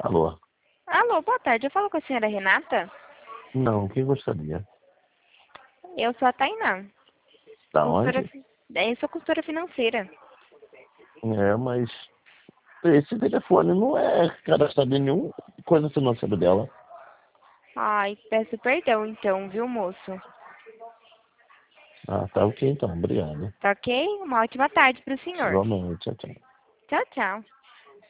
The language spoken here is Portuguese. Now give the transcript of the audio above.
Alô? Alô, boa tarde. Eu falo com a senhora Renata? Não, quem gostaria? Eu sou a Tainá. Da Consultora, onde? eu sou consultora financeira. É, mas esse telefone não é cadastrado em nenhum coisa financeira dela. Ai, peço perdão então, viu, moço? Ah, tá ok então, obrigado. Tá ok? Uma ótima tarde pro senhor. Igualmente, tchau, tchau. Tchau, tchau.